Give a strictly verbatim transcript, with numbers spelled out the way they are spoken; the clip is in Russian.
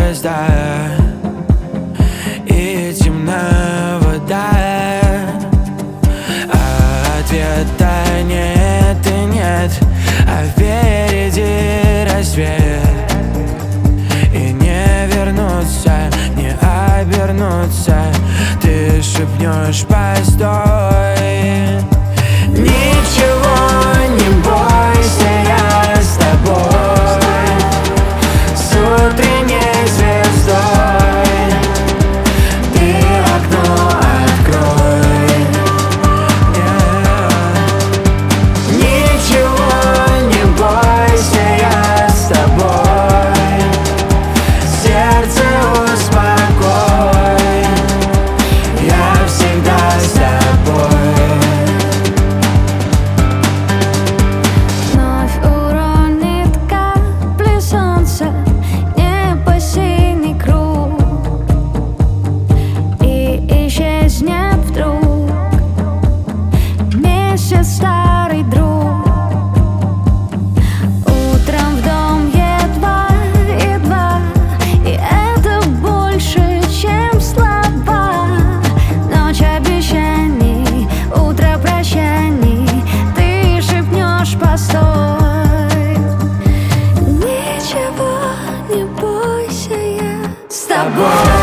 звезда и темная вода, а ответа нет и нет, а впереди рассвет, и не вернуться, не обернуться. Ты шепнешь: постой. Ничего не бойся, я с тобой, с утренней звездой. Ты окно открой, yeah. Ничего не бойся, я с тобой, сердце успокой, я всегда с тобой. Старый друг, утром в дом едва, едва, и это больше, чем слова. Ночь обещаний, утро прощаний, ты шепнешь: постой. Ничего не бойся, я с тобой.